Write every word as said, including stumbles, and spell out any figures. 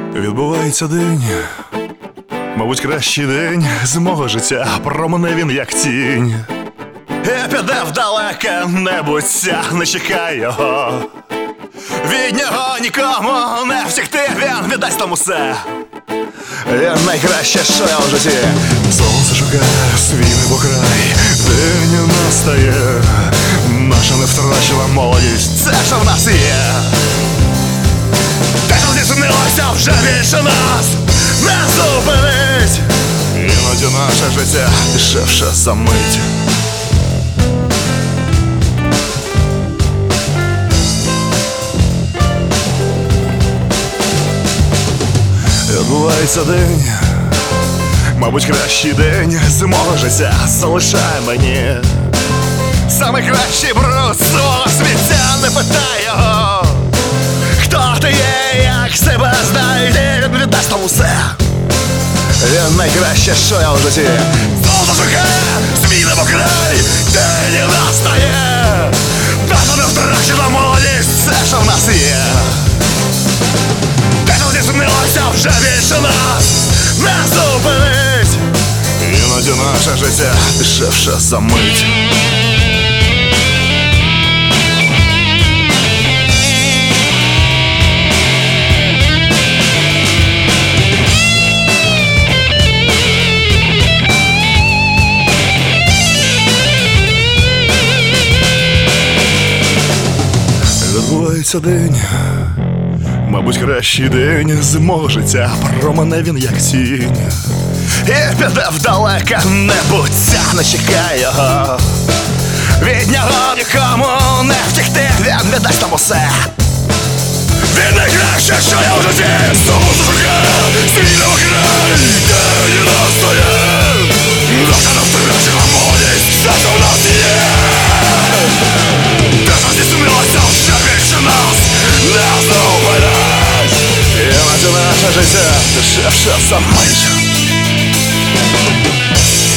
Відбувається день, мабуть, кращий день з мого життя. Про мене він як тінь. І піде в далеке небуття, не чекай його. Від нього нікому не втекти, він віддасть там усе. Він найкраще, що я в житті. Сонце шукає свій небокрай, день настає. Наша не втрачена молодість, це що в нас є. Те, що здійснилося, вже більше нас не зупинить. Іноді наше життя дешевше за мить. Відбувається день, мабуть, кращий день з мого життя. Залишай мені самий кращий бруд свого сміття. Не питай його, хто ти є, як себе знайти. Він віддасть там усе. Він найкраще, що я в житті. Сонце шукає свій небокрай, день настає. Наша не втрачена молодість, це що в нас є. Те, що здійснилося, вже більше нас не зупинить. Іноді наше життя дешевше за мить. Відбувається день, мабуть, кращий день з мого життя. Про мене він як тінь. І піде в далеке небуття, не чекай його. Від нього нікому не втекти, він віддасть там усе. Він найкраще, що я в житті. Сонце шукає свій небокрай, день настає. Наша не втрачена молодість, все, що в нас є. Те, що здійснилося, вже більше нас не зупинить. Іноді наше життя дешевше за мить.